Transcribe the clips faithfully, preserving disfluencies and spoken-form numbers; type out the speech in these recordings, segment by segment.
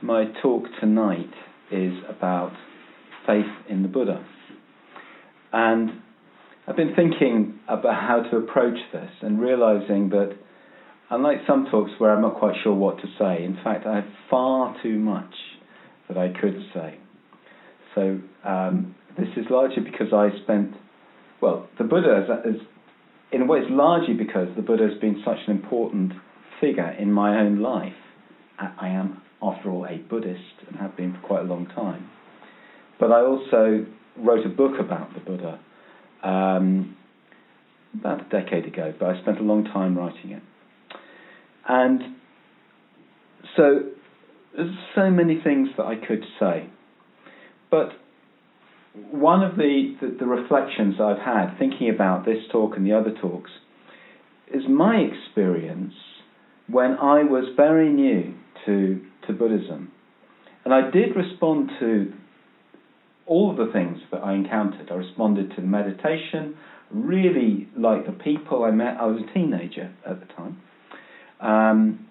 My talk tonight is about faith in the Buddha. And I've been thinking about how to approach this and realizing that unlike some talks where I'm not quite sure what to say, in fact I have far too much that I could say. So um, this is largely because I spent, well, the Buddha is, is, in a way it's largely because the Buddha has been such an important figure in my own life. I am, after all, a Buddhist and have been for quite a long time. But I also wrote a book about the Buddha um, about a decade ago, but I spent a long time writing it. And so there's so many things that I could say. But one of the, the, the reflections I've had thinking about this talk and the other talks is my experience when I was very new to, to Buddhism. And I did respond to all of the things that I encountered. I responded to the meditation, really liked the people I met. I was a teenager at the time. Um,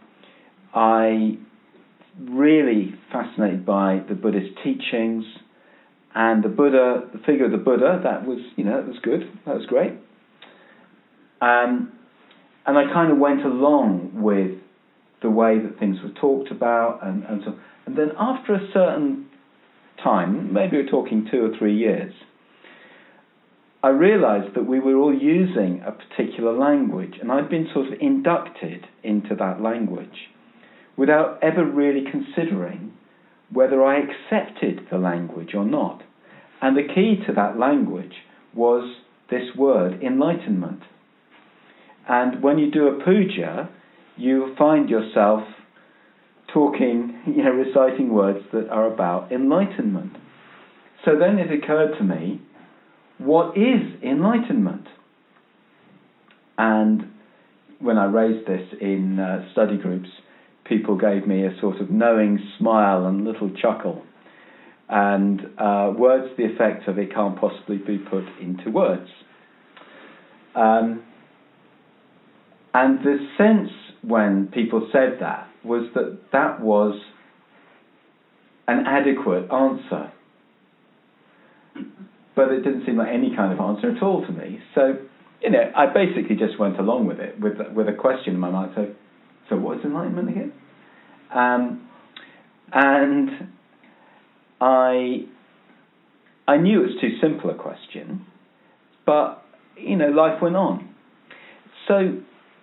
I really fascinated by the Buddhist teachings and the Buddha, the figure of the Buddha. That was, you know, that was good. That was great. Um, and I kind of went along with the way that things were talked about, and, and so. And then after a certain time, maybe we're talking two or three years, I realized that we were all using a particular language, and I'd been sort of inducted into that language without ever really considering whether I accepted the language or not. And the key to that language was this word, enlightenment. And when you do a puja, you find yourself talking, you know, reciting words that are about enlightenment. So then it occurred to me, what is enlightenment? And when I raised this in uh, study groups, people gave me a sort of knowing smile and little chuckle. And uh, words to the effect of it can't possibly be put into words. Um, and the sense when people said that was that that was an adequate answer. But it didn't seem like any kind of answer at all to me. So, you know, I basically just went along with it, with with a question in my mind. So, so what is enlightenment again? Um, and I I knew it was too simple a question, but, you know, life went on. So,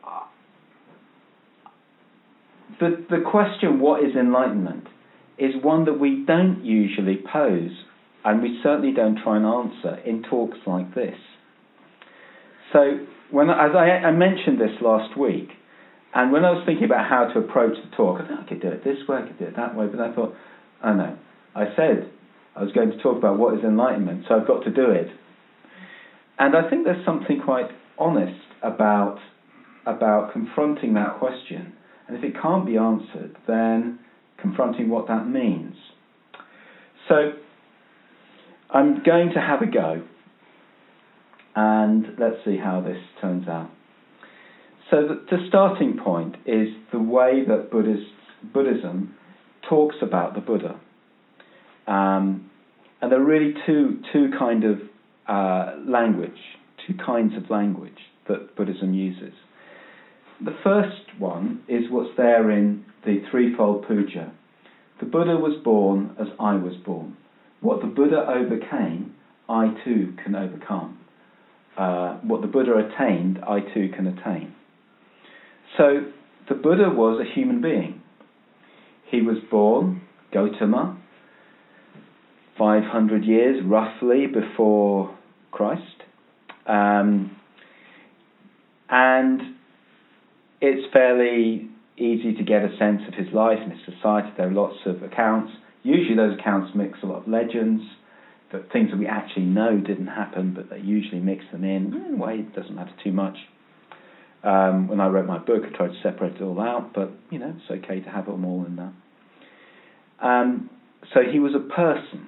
the the question, what is enlightenment, is one that we don't usually pose, and we certainly don't try and answer in talks like this. So, when as I, I mentioned this last week, and when I was thinking about how to approach the talk, I thought I could do it this way, I could do it that way, but I thought, oh no, I said I was going to talk about what is enlightenment, so I've got to do it. And I think there's something quite honest about about confronting that question, and if it can't be answered, then confronting what that means. So, I'm going to have a go, and let's see how this turns out. So the, the starting point is the way that Buddhist, Buddhism talks about the Buddha. Um, and there are really two, two kind of uh, language, two kinds of language that Buddhism uses. The first one is what's there in the threefold puja. The Buddha was born as I was born. What the Buddha overcame, I too can overcome. Uh, what the Buddha attained, I too can attain. So, the Buddha was a human being. He was born, Gautama, five hundred years roughly before Christ. Um, and it's fairly easy to get a sense of his life and his society. There are lots of accounts. Usually those accounts mix a lot of legends, that things that we actually know didn't happen, but they usually mix them in. In a way, it doesn't matter too much. Um, when I wrote my book, I tried to separate it all out, but, you know, it's okay to have them all in there. Um, so he was a person.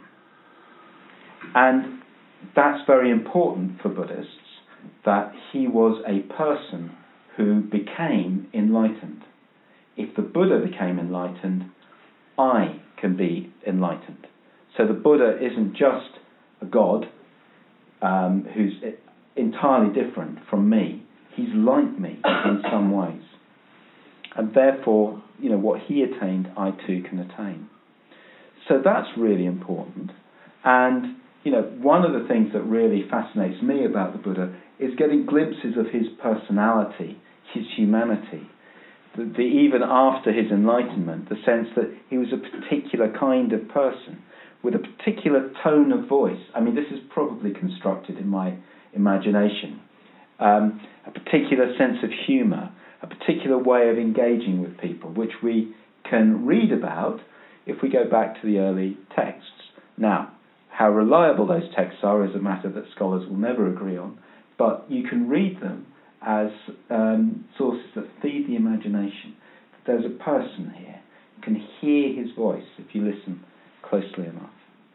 And that's very important for Buddhists, that he was a person who became enlightened. If the Buddha became enlightened, I can be enlightened. So the Buddha isn't just a god um, who's entirely different from me. He's like me in some ways. And therefore, you know, what he attained, I too can attain. So that's really important. And, you know, one of the things that really fascinates me about the Buddha is getting glimpses of his personality, his humanity. The, the, even after his enlightenment, the sense that he was a particular kind of person with a particular tone of voice. I mean, this is probably constructed in my imagination. Um, a particular sense of humour, a particular way of engaging with people, which we can read about if we go back to the early texts. Now, how reliable those texts are is a matter that scholars will never agree on, but you can read them as um, sources that feed the imagination. There's a person here. You can hear his voice if you listen closely enough.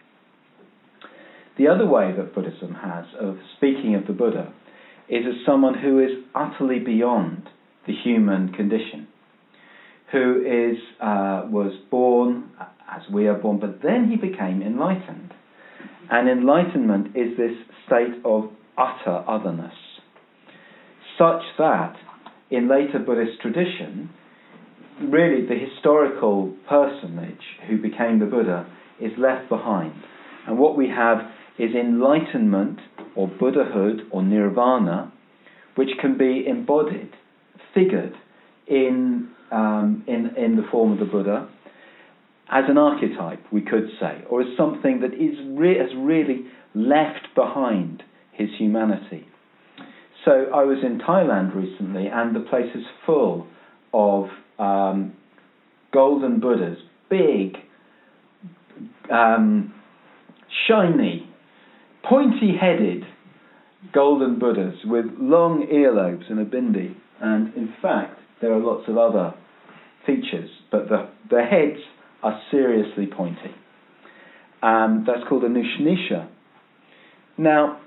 The other way that Buddhism has of speaking of the Buddha is as someone who is utterly beyond the human condition, who is uh, was born as we are born, but then he became enlightened. And enlightenment is this state of utter otherness, such that in later Buddhist tradition, really the historical personage who became the Buddha is left behind. And what we have is enlightenment or Buddhahood or nirvana, which can be embodied, figured in, um, in, in the form of the Buddha, as an archetype, we could say, or as something that is re- has really left behind his humanity. So I was in Thailand recently, and the place is full of um, golden Buddhas, big, um, shiny, pointy-headed golden Buddhas with long earlobes and a bindi. And in fact, there are lots of other features, but the, the heads are seriously pointy. Um, that's called a Nushnisha. Now,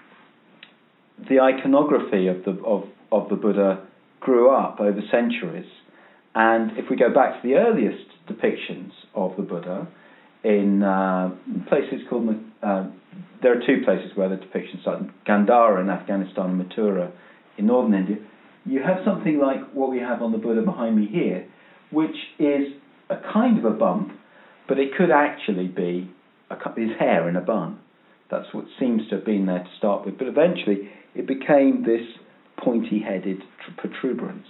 the iconography of the of, of the Buddha grew up over centuries, and if we go back to the earliest depictions of the Buddha in uh, places called uh, there are two places where the depictions start: Gandhara in Afghanistan and Mathura in northern India. You have something like what we have on the Buddha behind me here, which is a kind of a bump, but it could actually be a, his hair in a bun. That's what seems to have been there to start with. But eventually it became this pointy-headed protuberance.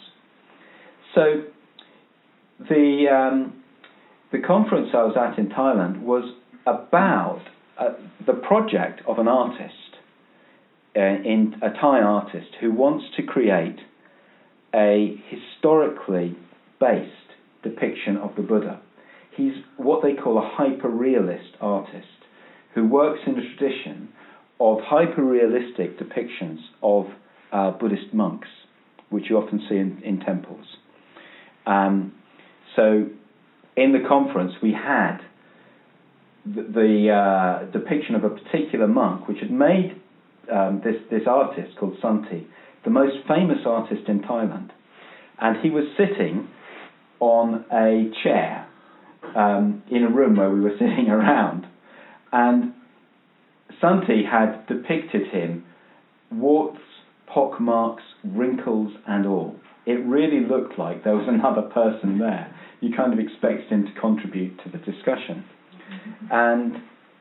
So the um, the conference I was at in Thailand was about uh, the project of an artist, uh, in a Thai artist, who wants to create a historically based depiction of the Buddha. He's what they call a hyper-realist artist who works in a tradition of hyper-realistic depictions of uh, Buddhist monks, which you often see in, in temples. Um, so in the conference we had the, the uh, depiction of a particular monk which had made um, this, this artist called Santi the most famous artist in Thailand. And he was sitting on a chair um, in a room where we were sitting around. And Santi had depicted him, warts, pockmarks, wrinkles and all. It really looked like there was another person there. You kind of expected him to contribute to the discussion. And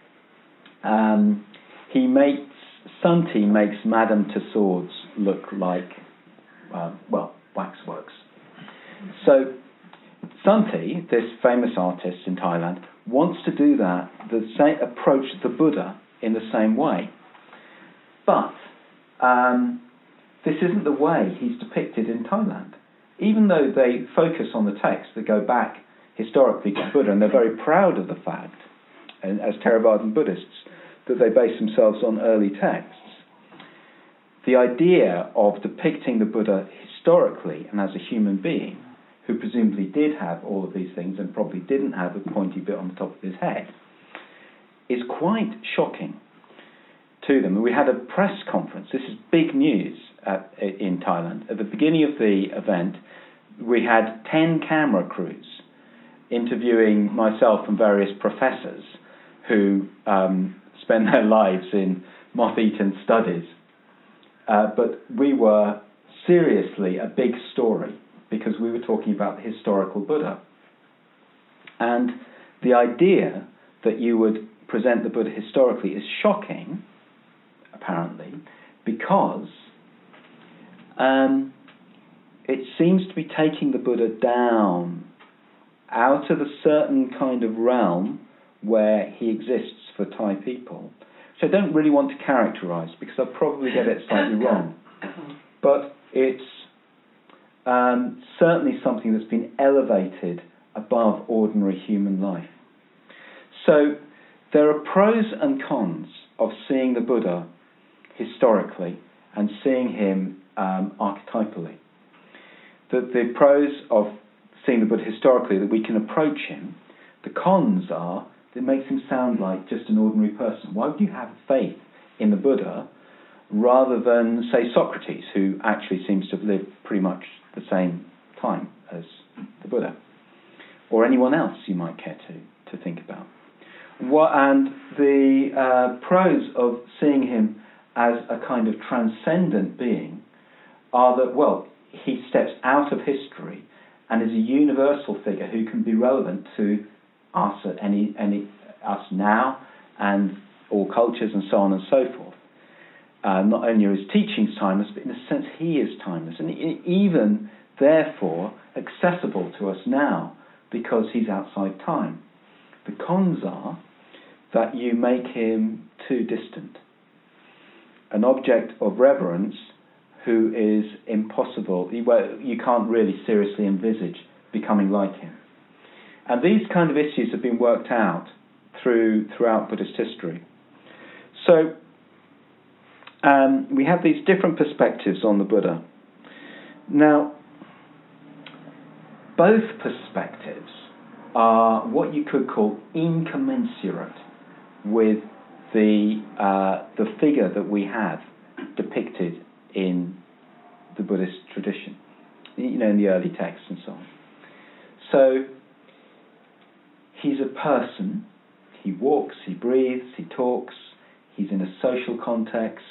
um, he makes, Santi makes Madame Tussauds look like, uh, well, waxworks. So Santi, this famous artist in Thailand, wants to do that, the same approach the Buddha in the same way. But um, this isn't the way he's depicted in Thailand. Even though they focus on the texts that go back historically to Buddha, and they're very proud of the fact, and as Theravadan Buddhists, that they base themselves on early texts, the idea of depicting the Buddha historically and as a human being, who presumably did have all of these things and probably didn't have a pointy bit on the top of his head, is quite shocking to them. And we had a press conference. This is big news at, in Thailand. At the beginning of the event, we had ten camera crews interviewing myself and various professors who um, spend their lives in moth-eaten studies. Uh, but we were seriously a big story because we were talking about the historical Buddha. And the idea that you would present the Buddha historically is shocking, apparently, because um, it seems to be taking the Buddha down out of a certain kind of realm where he exists for Thai people, which I don't really want to characterize because I'll probably get it slightly wrong. But it's um, certainly something that's been elevated above ordinary human life. So there are pros and cons of seeing the Buddha historically and seeing him um, archetypally. The, the pros of seeing the Buddha historically, that we can approach him. The cons are that it makes him sound like just an ordinary person. Why would you have faith in the Buddha rather than, say, Socrates, who actually seems to have lived pretty much the same time as the Buddha? Or anyone else you might care to, to think about. What, and the uh, pros of seeing him as a kind of transcendent being are that, well, he steps out of history and is a universal figure who can be relevant to us at any any us now and all cultures and so on and so forth. Uh, not only are his teachings timeless, but in a sense he is timeless, and even therefore accessible to us now because he's outside time. The cons are that you make him too distant, an object of reverence who is impossible, you can't really seriously envisage becoming like him. And these kind of issues have been worked out through throughout Buddhist history. So um, we have these different perspectives on the Buddha. Now, both perspectives are what you could call incommensurate with the uh, the figure that we have depicted in the Buddhist tradition, you know, in the early texts and so on. So he's a person, he walks, he breathes, he talks, he's in a social context,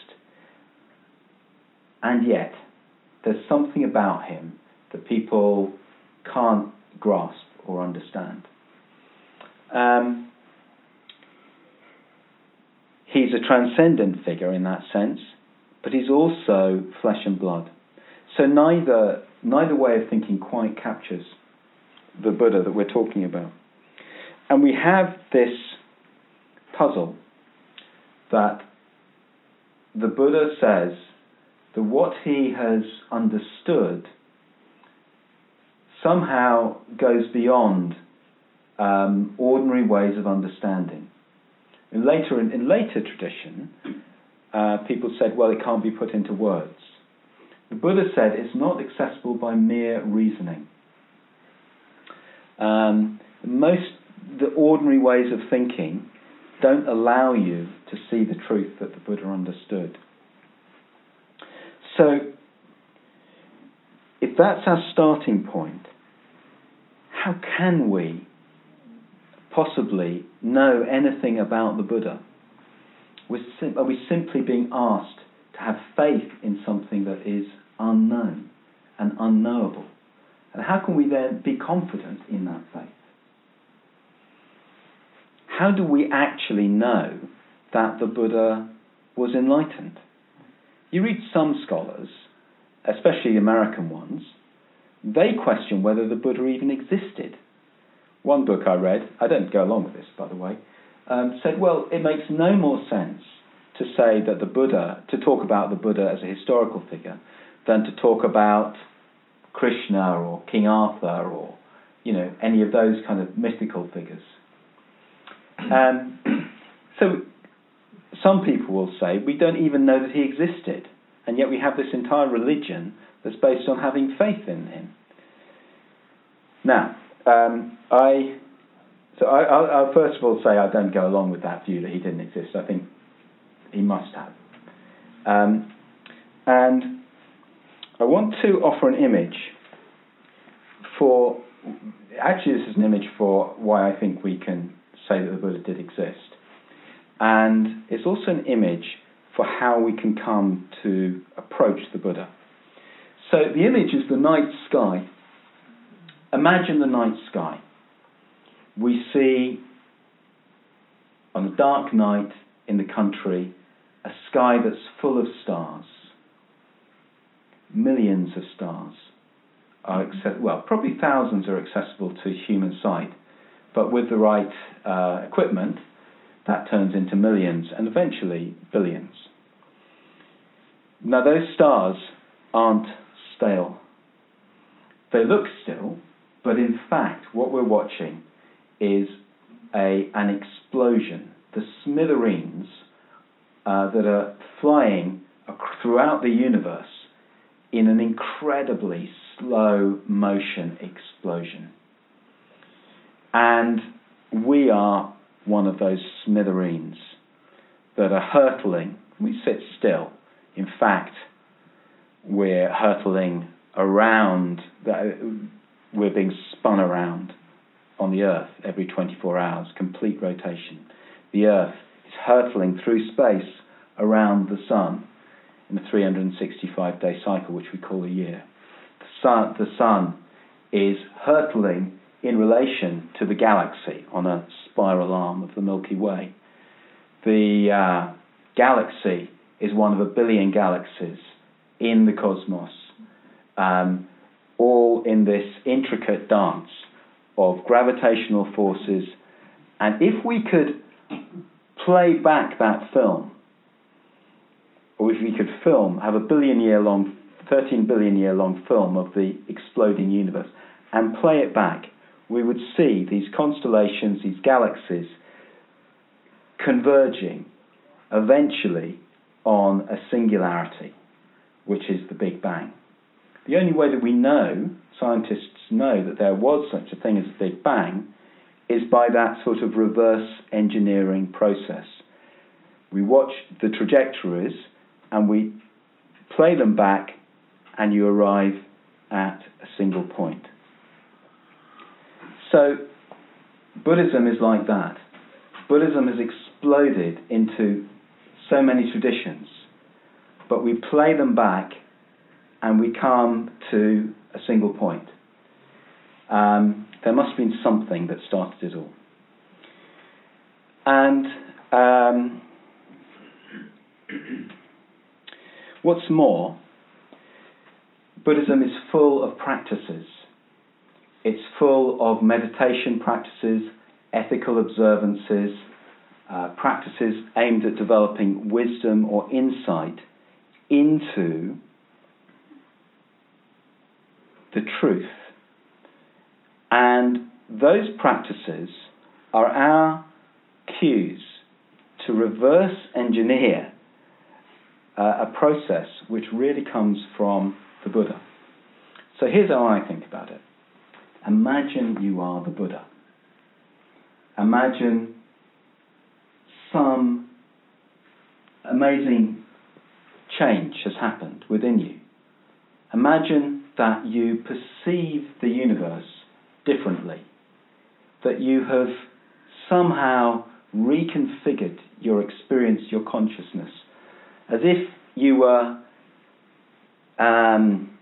and yet there's something about him that people can't grasp or understand. Um, he's a transcendent figure in that sense, but he's also flesh and blood. So neither neither way of thinking quite captures the Buddha that we're talking about. And we have this puzzle that the Buddha says that what he has understood somehow goes beyond um, ordinary ways of understanding. In later, in, in later tradition, uh, people said, well, it can't be put into words. The Buddha said it's not accessible by mere reasoning. Um, most the ordinary ways of thinking don't allow you to see the truth that the Buddha understood. So, if that's our starting point, how can we possibly know anything about the Buddha? We're sim- are we simply being asked to have faith in something that is unknown and unknowable? And how can we then be confident in that faith? How do we actually know that the Buddha was enlightened? You read some scholars, especially American ones, they question whether the Buddha even existed. One book I read, I don't go along with this, by the way, um, said, well, it makes no more sense to say that the Buddha, to talk about the Buddha as a historical figure, than to talk about Krishna or King Arthur or, you know, any of those kind of mystical figures. Um, so some people will say we don't even know that he existed, and yet we have this entire religion that's based on having faith in him. Now, um, I so I, I'll, I'll first of all say I don't go along with that view that he didn't exist. I think he must have. Um, and I want to offer an image for actually this is an image for why I think we can say that the Buddha did exist. And it's also an image for how we can come to approach the Buddha. So the image is the night sky. Imagine the night sky. We see on a dark night in the country a sky that's full of stars. Millions of stars are acce- well, probably thousands are accessible to human sight, but with the right uh, equipment, that turns into millions and eventually billions. Now those stars aren't stale. They look still, but in fact what we're watching is a an explosion, the smithereens uh, that are flying ac- throughout the universe in an incredibly slow motion explosion. And we are one of those smithereens that are hurtling. We sit still. In fact, we're hurtling around, we're being spun around on the Earth every twenty-four hours, complete rotation. The Earth is hurtling through space around the Sun in a three hundred sixty-five day cycle, which we call a year. The Sun, the sun is hurtling in relation to the galaxy on a spiral arm of the Milky Way. The uh, galaxy is one of a billion galaxies in the cosmos, um, all in this intricate dance of gravitational forces. And if we could play back that film, or if we could film, have a billion year long, thirteen billion year long film of the exploding universe, and play it back, we would see these constellations, these galaxies, converging eventually on a singularity, which is the Big Bang. The only way that we know, scientists know, that there was such a thing as a Big Bang is by that sort of reverse engineering process. We watch the trajectories and we play them back, and you arrive at a single point. So Buddhism is like that. Buddhism has exploded into so many traditions, but we play them back and we come to a single point. Um, there must have been something that started it all. And um, what's more, Buddhism is full of practices. It's full of meditation practices, ethical observances, uh, practices aimed at developing wisdom or insight into the truth. And those practices are our cues to reverse engineer uh, a process which really comes from the Buddha. So here's how I think about it. Imagine you are the Buddha. Imagine some amazing change has happened within you. Imagine that you perceive the universe differently, that you have somehow reconfigured your experience, your consciousness, as if you were um,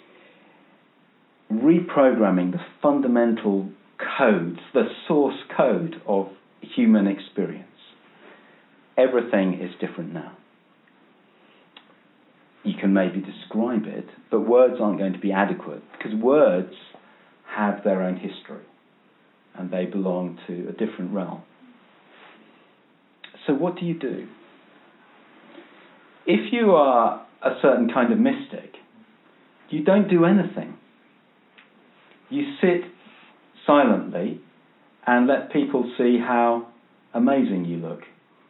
reprogramming the fundamental codes, the source code of human experience. Everything is different now. You can maybe describe it, but words aren't going to be adequate, because words have their own history and they belong to a different realm. So what do you do? If you are a certain kind of mystic, you don't do anything. You sit silently and let people see how amazing you look.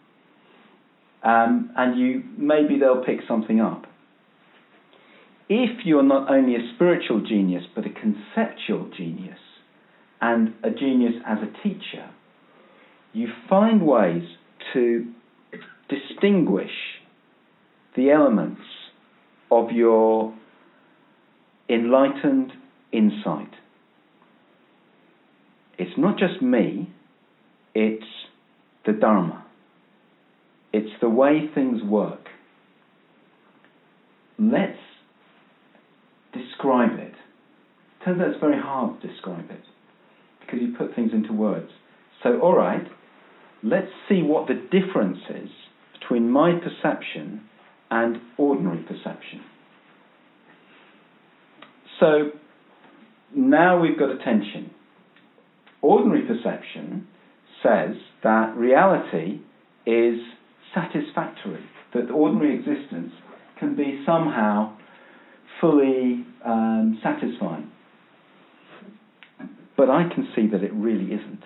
Um, and you maybe they'll pick something up. If you're not only a spiritual genius, but a conceptual genius, and a genius as a teacher, you find ways to distinguish the elements of your enlightened insight it's not just me, it's the Dharma. It's the way things work. Let's describe it. Turns out it's very hard to describe it because you put things into words. So, all right, let's see what the difference is between my perception and ordinary perception. So, now we've got a tension. Ordinary perception says that reality is satisfactory, that ordinary existence can be somehow fully um, satisfying. But I can see that it really isn't.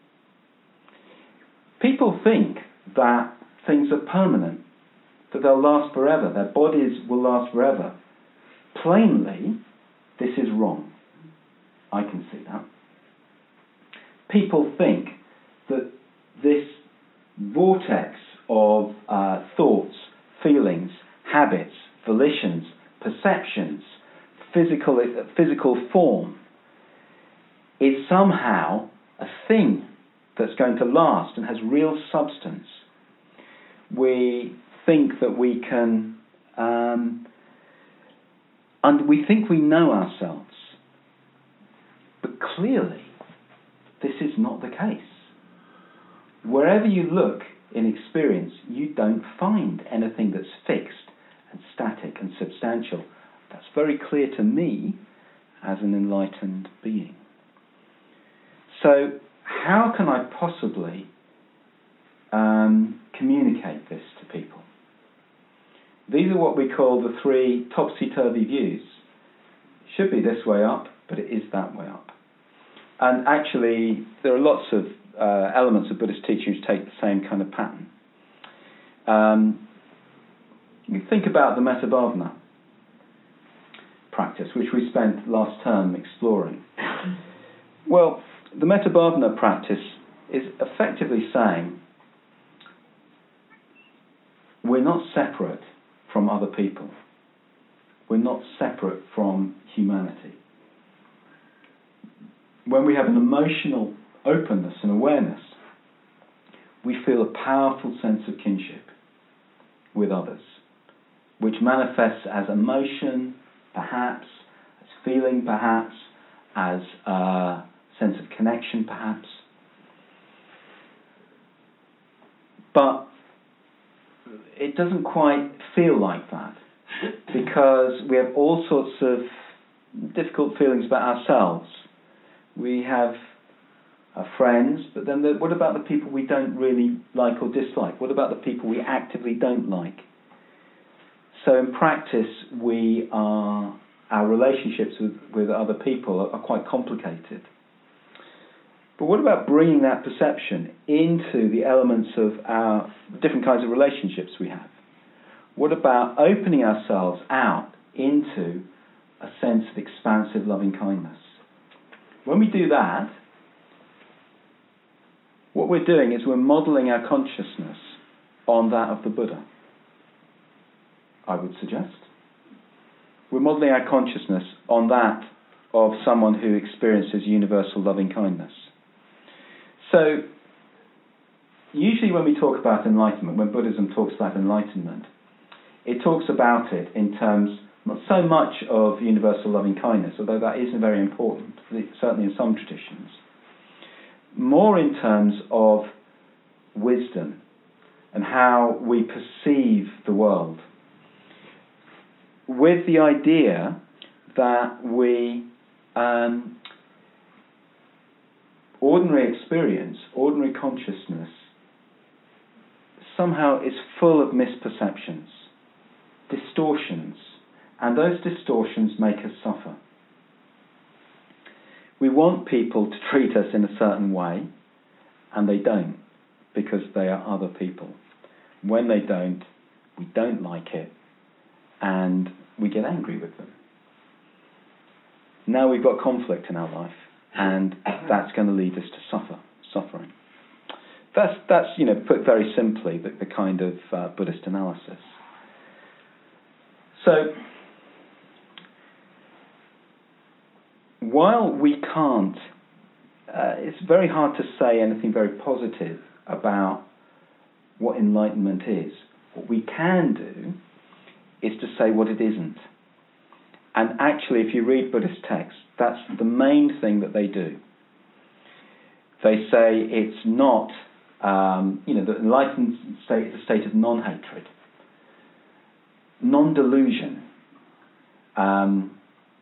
People think that things are permanent, that they'll last forever, their bodies will last forever. Plainly, this is wrong. I can see that. People think that this vortex of uh, thoughts, feelings, habits, volitions, perceptions, physical, physical form is somehow a thing that's going to last and has real substance. We think that we can, um, and we think we know ourselves. But clearly, this is not the case. Wherever you look in experience, you don't find anything that's fixed and static and substantial. That's very clear to me as an enlightened being. So, how can I possibly um, communicate this to people? These are what we call the three topsy-turvy views. Should be this way up, but it is that way up. And actually, there are lots of uh, elements of Buddhist teachings which take the same kind of pattern. Um, you think about the Metta-bhavana practice, which we spent last term exploring. Well, the Metta-bhavana practice is effectively saying we're not separate from other people. We're not separate from humanity. When we have an emotional openness and awareness, we feel a powerful sense of kinship with others, which manifests as emotion, perhaps, as feeling, perhaps, as a sense of connection, perhaps. But it doesn't quite feel like that, because we have all sorts of difficult feelings about ourselves. We have our friends, but then the, what about the people we don't really like or dislike? What about the people we actively don't like? So in practice, we are, our relationships with, with other people are, are quite complicated. But what about bringing that perception into the elements of our different kinds of relationships we have? What about opening ourselves out into a sense of expansive loving kindness? When we do that, what we're doing is we're modelling our consciousness on that of the Buddha, I would suggest. We're modelling our consciousness on that of someone who experiences universal loving kindness. So, usually when we talk about enlightenment, when Buddhism talks about enlightenment, it talks about it in terms not so much of universal loving kindness, although that is very important, certainly in some traditions, more in terms of wisdom and how we perceive the world, with the idea that we um, ordinary experience, ordinary consciousness, somehow is full of misperceptions, distortions, and those distortions make us suffer. We want people to treat us in a certain way, and they don't, because they are other people. When they don't, we don't like it, and we get angry with them. Now we've got conflict in our life, and that's going to lead us to suffer, suffering. That's, that's you know, put very simply, the, the kind of uh, Buddhist analysis. So, while we can't uh, it's very hard to say anything very positive about what enlightenment is. What we can do is to say what it isn't. And actually, if you read Buddhist texts, that's the main thing that they do. They say it's not, um, you know, the enlightened state is a state of non-hatred, non-delusion, um,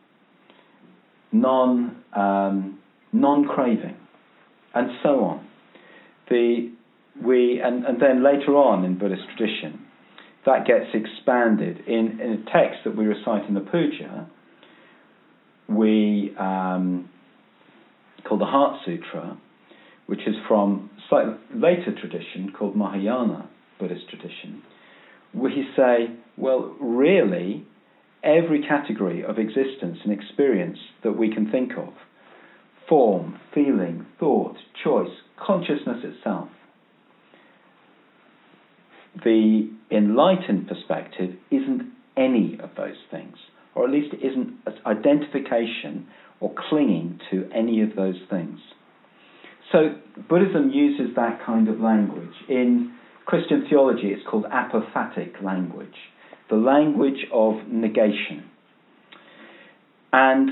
non, um, non-craving, and so on. The, we, and, and then later on in Buddhist tradition, that gets expanded. In, in a text that we recite in the puja, we, um, called the Heart Sutra, which is from slightly later tradition called Mahayana Buddhist tradition, we say, well, really, every category of existence and experience that we can think of, form, feeling, thought, choice, consciousness itself, the enlightened perspective isn't any of those things, or at least it isn't identification or clinging to any of those things. So Buddhism uses that kind of language. In Christian theology, it's called apophatic language, the language of negation. And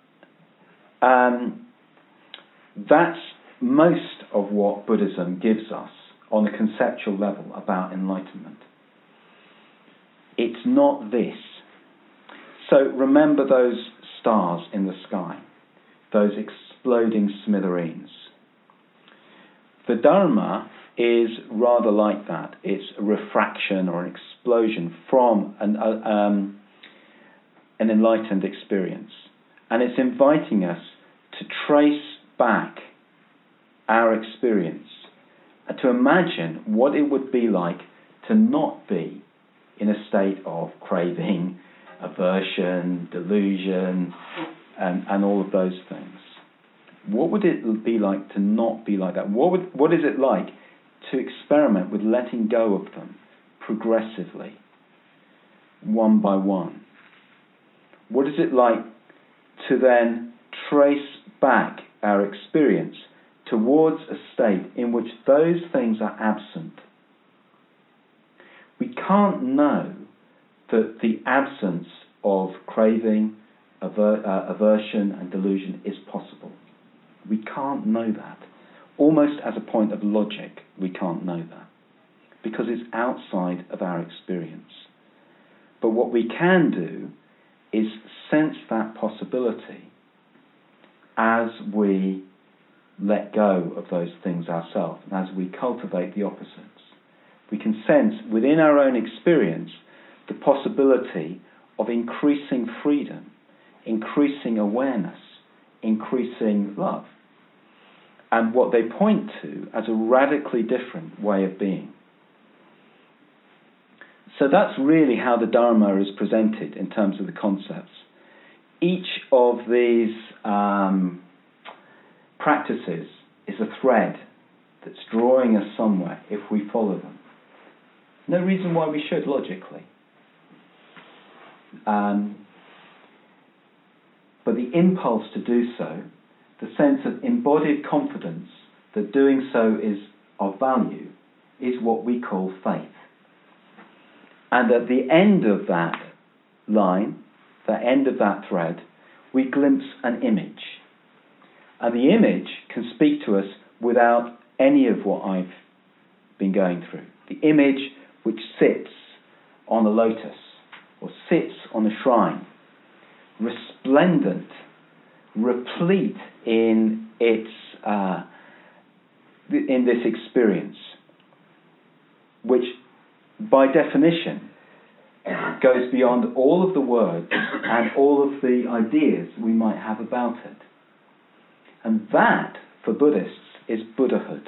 um, that's most of what Buddhism gives us on a conceptual level about enlightenment. It's not this. So remember those stars in the sky, those exploding smithereens. The Dharma is rather like that. It's a refraction or an explosion from an, uh, um, an enlightened experience. And it's inviting us to trace back our experience and to imagine what it would be like to not be in a state of craving, aversion, delusion, and, and all of those things. What would it be like to not be like that? What would, what is it like to experiment with letting go of them progressively, one by one? What is it like to then trace back our experience towards a state in which those things are absent? We can't know that the absence of craving, aver- uh, aversion and delusion is possible. We can't know that. Almost as a point of logic, we can't know that, because it's outside of our experience. But what we can do is sense that possibility as we let go of those things ourselves, and as we cultivate the opposites. We can sense within our own experience the possibility of increasing freedom, increasing awareness, increasing love, and what they point to as a radically different way of being. So that's really how the Dharma is presented in terms of the concepts. Each of these um, practices is a thread that's drawing us somewhere if we follow them. No reason why we should, logically. Um, but the impulse to do so, the sense of embodied confidence that doing so is of value, is what we call faith. And at the end of that line, the end of that thread, we glimpse an image. And the image can speak to us without any of what I've been going through. The image which sits on a lotus or sits on a shrine, resplendent, replete in its uh, in this experience, which by definition goes beyond all of the words and all of the ideas we might have about it. And that, for Buddhists, is Buddhahood.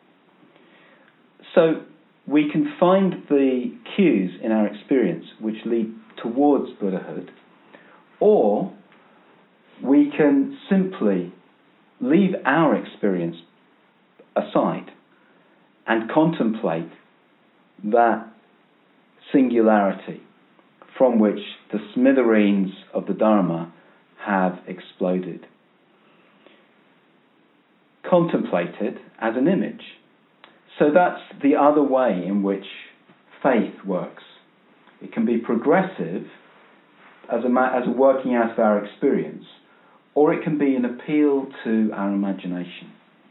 So we can find the cues in our experience which lead towards Buddhahood, or we can simply leave our experience aside and contemplate that singularity from which the smithereens of the Dharma have exploded. contemplate it as an image. So that's the other way in which faith works. It can be progressive as a, ma- as a working out of our experience, or it can be an appeal to our imagination,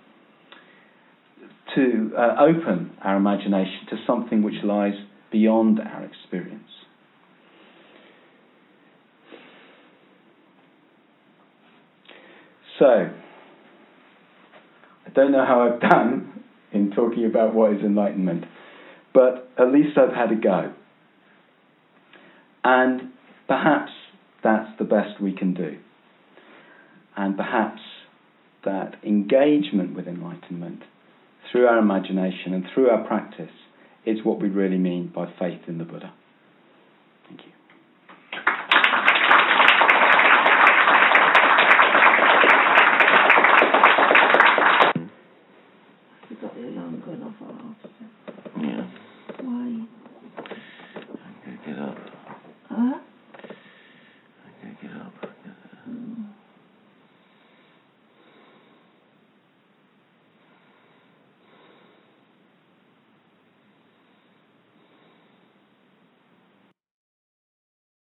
to uh, open our imagination to something which lies beyond our experience. So, I don't know how I've done in talking about what is enlightenment, but at least I've had a go. And perhaps that's the best we can do. And perhaps that engagement with enlightenment through our imagination and through our practice is what we really mean by faith in the Buddha. Thank you.